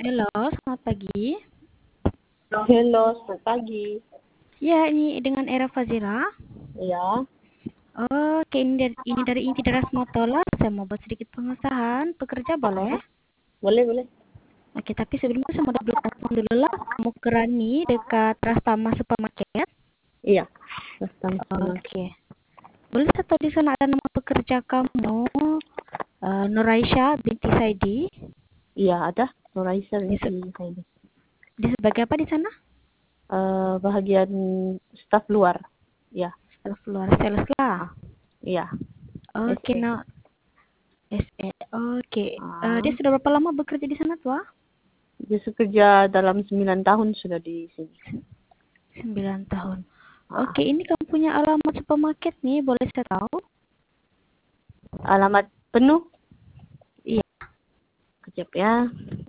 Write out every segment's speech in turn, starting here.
Halo, selamat pagi. Halo, selamat pagi. Ya, ini dengan Era Fazira. Ya, Oke, ini dari Inti Deras Motola. Saya mau buat sedikit pengesahan. Pekerja boleh? boleh, boleh. Oke, tapi sebelumnya saya mau beritahu dulu lah. Kamu kerani dekat Rastama Supermarket. Iya, custom sama. Oke. Boleh saya tahu di sana ada nama pekerja kamu? Nuraisha binti Saidi. Iya, ada. Noraisa Di, nanti se- saya. di sebagai apa di sana? Bahagian staf luar. Ya, Staf luar sales lah. iya. Oke, SE. nah, SE. Oke. Dia Ah, sudah berapa lama bekerja di sana, tua? dia kerja dalam 9 tahun sudah di sini. 9 tahun. Ah, Oke, ini kamu punya alamat supermarket nih, boleh saya tahu? alamat penuh. Iya. Kejap ya.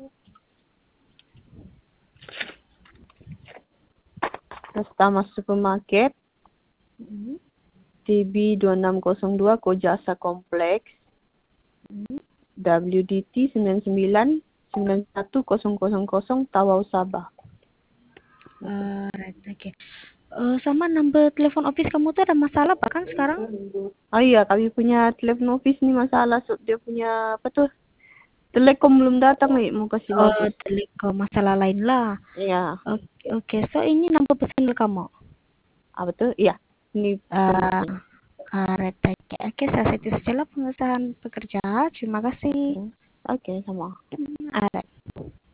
Customer Supermarket, Hmm, TB 2602 Kojasa Kompleks, hmm. WDT 99910000 Tawau Sabah. Right, oke. Sama number telepon office kamu tuh ada masalah bahkan sekarang? Oh iya, kami punya telepon office nih masalah. Dia punya apa tuh? Telekom belum datang nih, mau kasih bagus. Telekom masalah lain lah. Iya, Oke, oke. So ini number personal kamu. apa tuh? Iya, ini personal Uh, saya. right, oke. Oke, saya setting saja lah pengesahan pekerja. Terima kasih. Oke, sama. Alright.